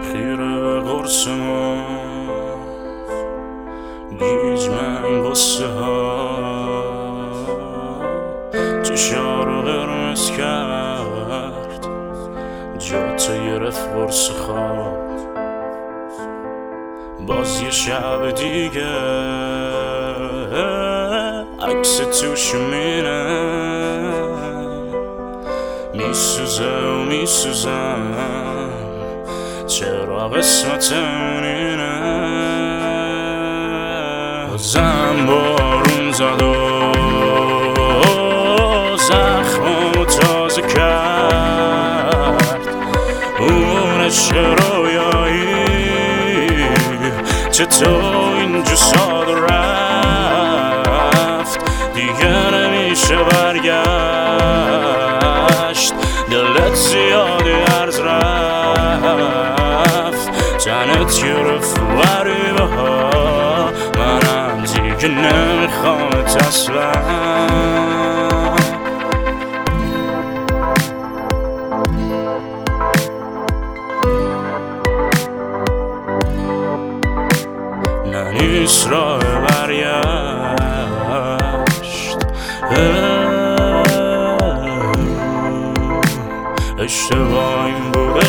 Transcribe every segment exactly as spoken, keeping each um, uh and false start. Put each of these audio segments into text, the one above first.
خیره قرص ما گیج من غصه ها چشا رو قرمز کرد جا گرفت قرص خواب باز یه شب دیگه عکس تو شمینه میسوزه و میسوزم چرا قسمتمون اینه بازم بارون زد و زخممو تازه کرد اون عشق رویایی چطور اینجا ساده رفت دیگه نمیشه برگشت دلت زیادی عرض رفت تنت گرفت غریبه ها منم دیگه نمیخوامت اصلا نیست راه برگشت اشتباه این بود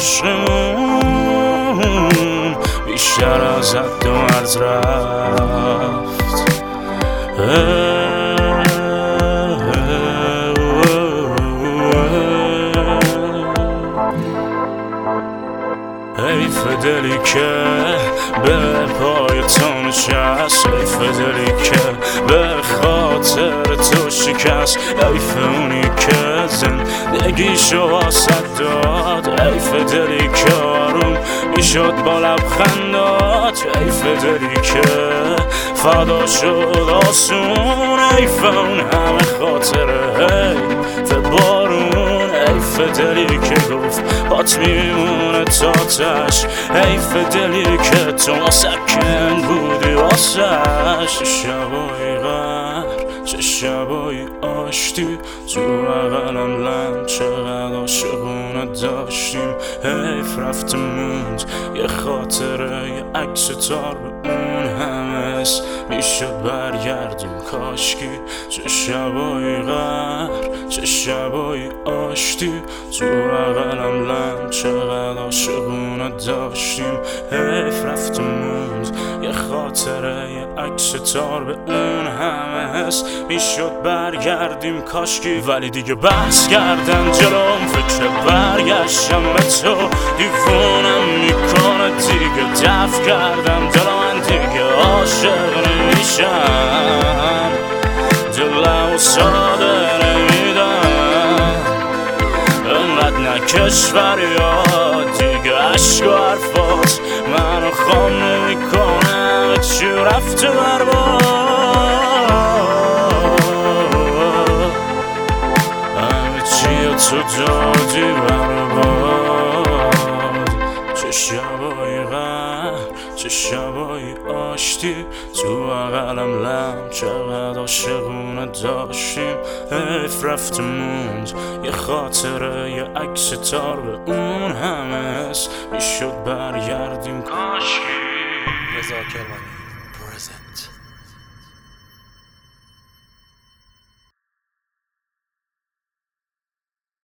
عشقمون بیشتر از حد و مرز رفت حیف دلی که به پای تو نشست حیف دلی که به خاطر تو شکست حیف اونی که زندگیشو واسد داد حیف دلی که آروم میشد با لبخندات حیف دلی که فدا شد آسون حیف اون همه خاطره حیف بارون حیف دلی که گفت بات میمونه تا تش حیف دلی که تو سکن بودی واسش چه شبایی غر چه شبایی آشتی تو بغلم لم چقدر عاشقونه داشتیم حیف رفته موند یه خاطره یه عکس تار به اون همه اسم میشد برگردیم کاشکی چه شبایی غر چه شبایی آشتی تو بغلم لم چقدر عاشقونه داشتیم حیف رفته موند یه خاطره یه عکس تار به اون همه حس میشد برگردیم کاشکی ولی دیگه بحث کردن جلوم فکر برگشتم به تو دیوونم میکنه دیگه دفع کردم دل من دیگه عاشق نمیشم دلم ساده نمیدم انقدر نکش فریاد دیگه عشق و حرفات منو خام نمیکنه چی رفته برباد همه چی تو دادی برباد چه شبایی غر چه شبایی آشتی تو بغلم لم چقدر عاشقونه داشتیم حیف رفته موند یه خاطره یه عکس تار به اون همه حس میشد برگردیم کاشکی رضا کرمانی پرزنت